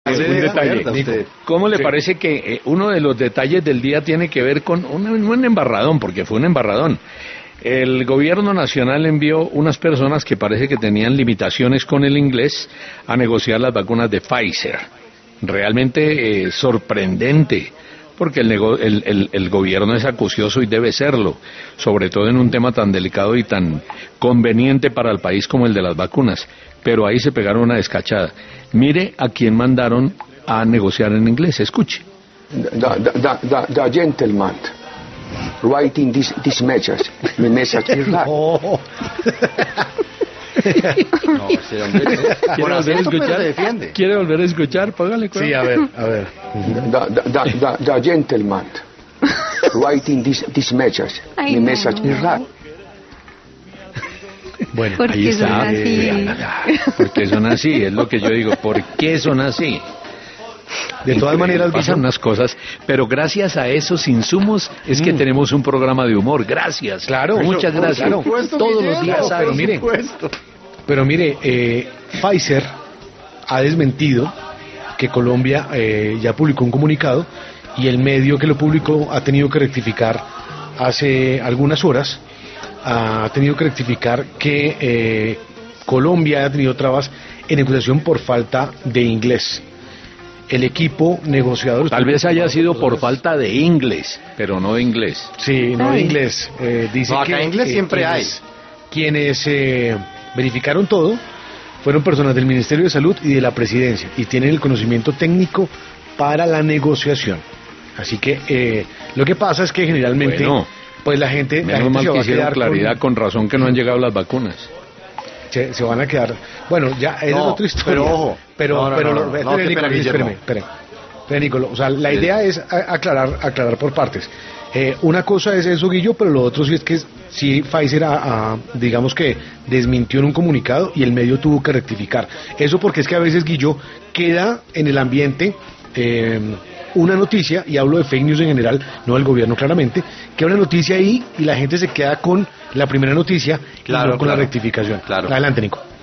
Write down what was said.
un detalle. ¿Cómo le parece que uno de los detalles del día tiene que ver con un embarradón, porque fue un embarradón? El gobierno nacional envió unas personas que parece que tenían limitaciones con el inglés a negociar las vacunas de Pfizer. Realmente sorprendente, porque el gobierno es acucioso y debe serlo, sobre todo en un tema tan delicado y tan conveniente para el país como el de las vacunas. Pero ahí se pegaron una descachada. Mire a quién mandaron a negociar en inglés, escuche. The gentleman writing this message. My message is that. No, ese hombre ¿Quiere volver a escuchar? se defiende. ¿Quiere volver a escuchar? Póngale cuidado. Sí, a ver. The gentleman writing this message. Ay, My no. message is that. Bueno, ¿Por ahí qué está. son así? Porque son así, es lo que yo digo. ¿Por qué son así? De todas maneras, pasan unas cosas, pero gracias a esos insumos es que tenemos un programa de humor. Gracias. Claro, muchas por gracias. supuesto, Todos los días. pero mire, Pfizer ha desmentido que Colombia ya publicó un comunicado y el medio que lo publicó ha tenido que rectificar hace algunas horas, ha tenido que rectificar que Colombia ha tenido trabas en negociación por falta de inglés. El equipo negociador... Tal vez haya sido por falta de inglés, pero no de inglés. Sí, no de inglés. Dice No, acá que inglés siempre quienes verificaron todo fueron personas del Ministerio de Salud y de la Presidencia y tienen el conocimiento técnico para la negociación. Así que lo que pasa es que generalmente pues la gente Menos mal se que va a hicieron quedar claridad, con razón que no han llegado las vacunas. se van a quedar. Bueno, ya esa es otra historia. Pero ojo. Espere, Nicolás. O sea, la idea es aclarar por partes. Una cosa es eso, Guillo, pero lo otro sí es que sí Pfizer digamos que desmintió en un comunicado y el medio tuvo que rectificar. Eso porque es que a veces, Guillo, queda en el ambiente una noticia, y hablo de fake news en general, no del gobierno claramente, queda una noticia ahí y la gente se queda con la primera noticia y no con la rectificación. Claro. Adelante, Nico.